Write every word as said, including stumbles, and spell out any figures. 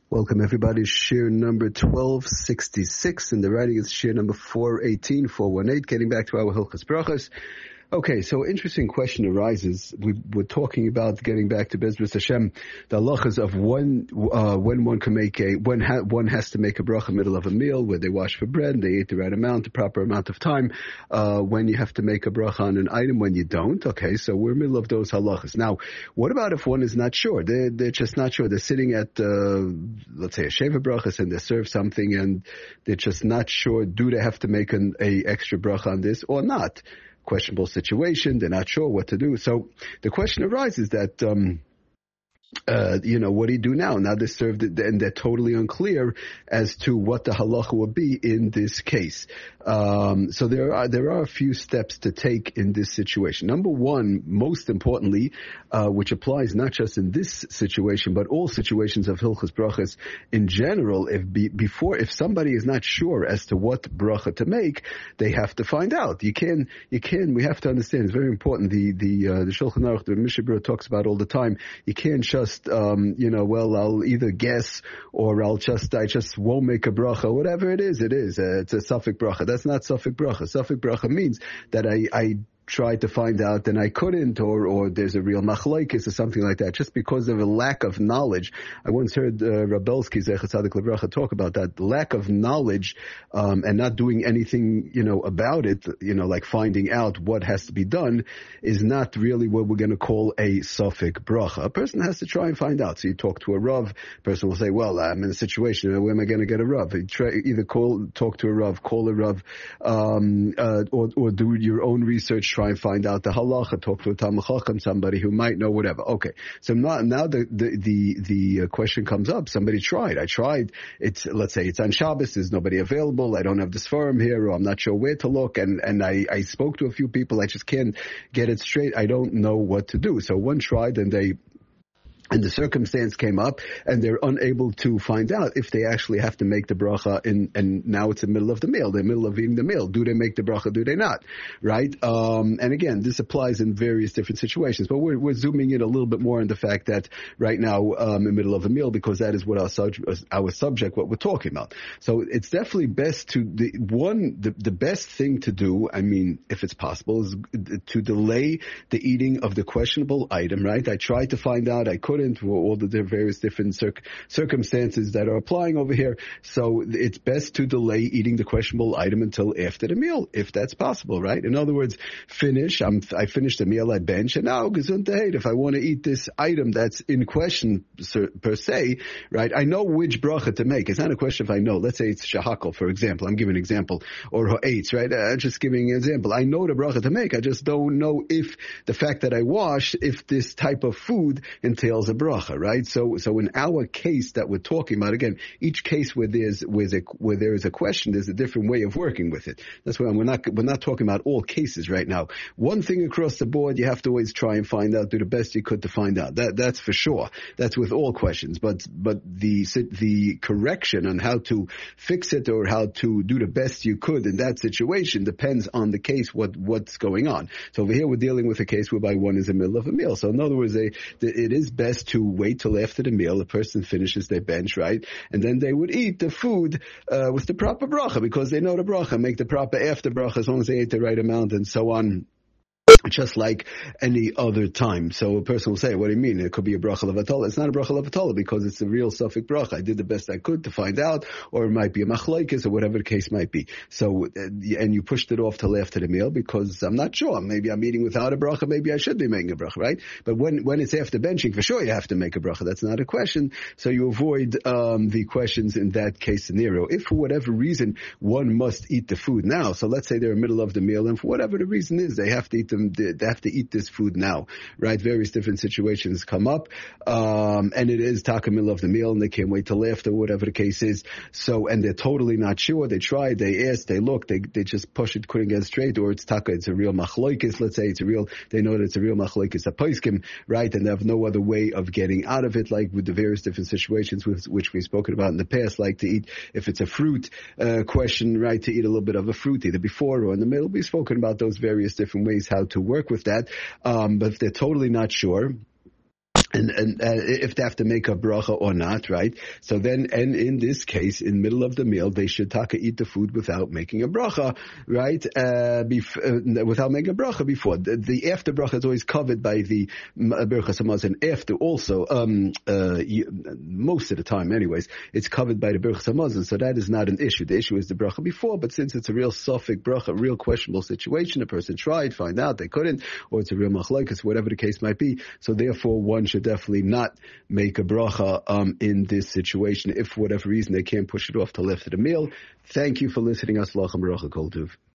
Welcome everybody. Shir number twelve sixty-six, and the writing is shir number four eighteen, four eighteen, getting back to our Hilchos Brachos. Okay, so interesting question arises. We were talking about getting back to Bezras Hashem, the halachas of when uh, when one can make a when ha, one has to make a bracha middle of a meal, where they wash for bread, they eat the right amount, the proper amount of time. Uh, when you have to make a bracha on an item, when you don't. Okay, so we're in the middle of those halachas. Now, what about if one is not sure? They're they're just not sure. They're sitting at uh, let's say a sheva brachas, and they serve something, and they're just not sure. Do they have to make an a extra bracha on this or not? Questionable situation, they're not sure what to do. So the question arises that, um, uh, you know, what do you do now? Now they're served, and they're totally unclear as to what the halacha would be in this case. Um, so there are there are a few steps to take in this situation. Number one, most importantly, uh, which applies not just in this situation, but all situations of Hilchos Brachos in general, if be, before, if somebody is not sure as to what bracha to make, they have to find out. You can, you can, we have to understand, it's very important. The, the, uh, the Shulchan Aruch, the Mishnah Berurah talks about all the time. You can't just, um, you know, well, I'll either guess or I'll just, I just won't make a bracha. Whatever it is, it is. Uh, it's a suffix bracha. That's not suffix bracha. Suffix bracha means that I, I, tried to find out and I couldn't, or or there's a real machlokes or something like that, just because of a lack of knowledge. I once heard uh, Rabelsky Zecher Tzadik Livracha talk about that lack of knowledge um, and not doing anything, you know, about it. You know, like finding out what has to be done is not really what we're going to call a suffix bracha. A person has to try and find out. So you talk to a rav, person will say, "Well, I'm in a situation. Where am I going to get a rav?" You try, either call, talk to a rav, call a rav, um, uh, or or do your own research. Try and find out the halacha, talk to a Talmid Chacham, somebody who might know whatever. Okay, so now, now the, the, the, the question comes up. Somebody tried. I tried. It's, let's say it's on Shabbos, there's nobody available, I don't have this forum here, or I'm not sure where to look, and, and I, I spoke to a few people, I just can't get it straight, I don't know what to do. So one tried and they And the circumstance came up, and they're unable to find out if they actually have to make the bracha in, and now it's the middle of the meal, they're in the middle of eating the meal. Do they make the bracha, do they not? Right? Um, and again, this applies in various different situations, but we're, we're zooming in a little bit more on the fact that right now, um, in the middle of a meal, because that is what our, sub, our subject, what we're talking about. So it's definitely best to, the one, the, the best thing to do, I mean, if it's possible, is to delay the eating of the questionable item, right? I tried to find out, I couldn't, for all the various different circ- circumstances that are applying over here. So it's best to delay eating the questionable item until after the meal, if that's possible, right? In other words, finish, I'm, I finished the meal, I bench, and now gesundheit, if I want to eat this item that's in question per se, right? I know which bracha to make. It's not a question if I know. Let's say it's shahakal, for example. I'm giving an example. Or ha'etz, right? I'm just giving an example. I know the bracha to make. I just don't know if the fact that I wash, if this type of food entails a bracha, right? So, so in our case that we're talking about, again, each case where there's, where, there, where there is a question, there's a different way of working with it. That's why we're not, we're not talking about all cases right now. One thing across the board, you have to always try and find out, do the best you could to find out. That, that's for sure. That's with all questions. But, but the, the correction on how to fix it or how to do the best you could in that situation depends on the case, what, what's going on. So over here we're dealing with a case whereby one is in the middle of a meal. So in other words, they, it is best to wait till after the meal, the person finishes their bench, right? And then they would eat the food, uh, with the proper bracha, because they know the bracha, make the proper after bracha as long as they ate the right amount and so on. Just like any other time. So a person will say, what do you mean? It could be a bracha levatala. It's not a bracha levatala because it's a real suffix bracha. I did the best I could to find out, or it might be a machlokes or whatever the case might be. So, and you pushed it off till after the meal because I'm not sure. Maybe I'm eating without a bracha. Maybe I should be making a bracha, right? But when, when it's after benching, for sure you have to make a bracha. That's not a question. So you avoid, um, the questions in that case scenario. If for whatever reason one must eat the food now, so let's say they're in the middle of the meal and for whatever the reason is, they have to eat them, they have to eat this food now, right? Various different situations come up, um, and it is taka middle of the meal, and they can't wait till after, whatever the case is. So, and they're totally not sure. They tried, they asked, they looked, they they just push it, couldn't get straight, or it's taka, it's a real machlokes. Let's say it's a real, they know that it's a real machlokes, a poskim, right? And they have no other way of getting out of it, like with the various different situations with, which we've spoken about in the past, like to eat, if it's a fruit uh, question, right? To eat a little bit of a fruit either before or in the middle. We've spoken about those various different ways how to work with that, um, but if they're totally not sure, And, and uh, if they have to make a bracha or not, right? So then, and in this case, in middle of the meal, they should taka eat the food without making a bracha, right? Uh, bef- uh, without making a bracha before. The, the after bracha is always covered by the Birchas Hamazon. After also, um, uh, you, most of the time, anyways, it's covered by the Birchas Hamazon. So that is not an issue. The issue is the bracha before. But since it's a real suffix bracha, a real questionable situation, a person tried, find out they couldn't, or it's a real machlokes, whatever the case might be. So therefore, one should definitely not make a bracha um, in this situation if for whatever reason they can't push it off till after the meal. Thank you for listening. Aslachem Baruch Kol Tuv.